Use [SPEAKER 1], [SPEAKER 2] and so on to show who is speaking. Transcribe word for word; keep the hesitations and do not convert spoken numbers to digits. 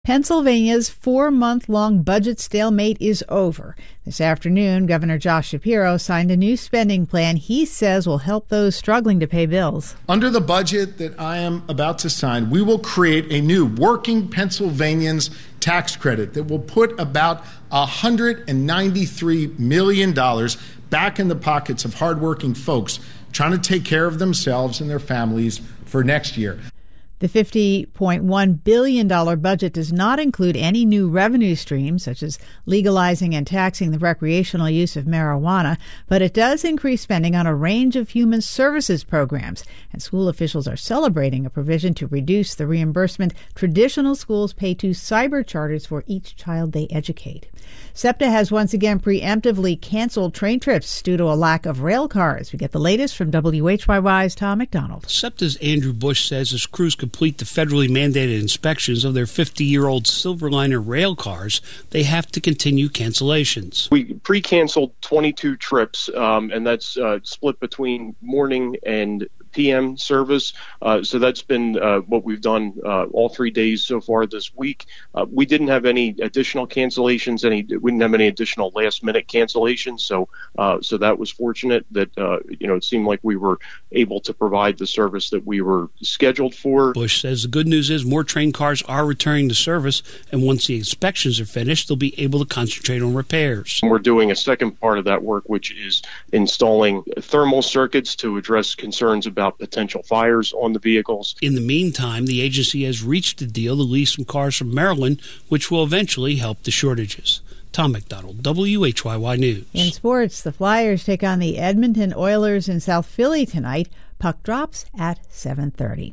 [SPEAKER 1] Pennsylvania's four-month-long budget stalemate is over. This afternoon, Governor Josh Shapiro signed a new spending plan he says will help those struggling to pay bills.
[SPEAKER 2] Under the budget that I am about to sign, we will create a new Working Pennsylvanians tax credit that will put about one hundred ninety-three million dollars back in the pockets of hardworking folks trying to take care of themselves and their families for next year.
[SPEAKER 1] The fifty point one billion dollars budget does not include any new revenue streams, such as legalizing and taxing the recreational use of marijuana, but it does increase spending on a range of human services programs, and school officials are celebrating a provision to reduce the reimbursement traditional schools pay to cyber charters for each child they educate. SEPTA has once again preemptively canceled train trips due to a lack of rail cars. We get the latest from W H Y Y's Tom McDonald.
[SPEAKER 3] SEPTA's Andrew Bush says as crews complete the federally mandated inspections of their fifty-year-old Silverliner rail cars, they have to continue cancellations.
[SPEAKER 4] We pre-canceled twenty-two trips, um, and that's uh, split between morning and P M service. Uh, so that's been uh, what we've done uh, all three days so far this week. Uh, we didn't have any additional cancellations. Any we didn't have any additional last minute cancellations. So uh, so that was fortunate that uh, you know it seemed like we were able to provide the service that we were scheduled for.
[SPEAKER 3] Bush says the good news is more train cars are returning to service, and once the inspections are finished, they'll be able to concentrate on repairs.
[SPEAKER 4] We're doing a second part of that work, which is installing thermal circuits to address concerns about about potential fires on the vehicles.
[SPEAKER 3] In the meantime, the agency has reached a deal to lease some cars from Maryland, which will eventually help the shortages. Tom McDonald, W H Y Y News.
[SPEAKER 1] In sports, the Flyers take on the Edmonton Oilers in South Philly tonight. Puck drops at seven thirty.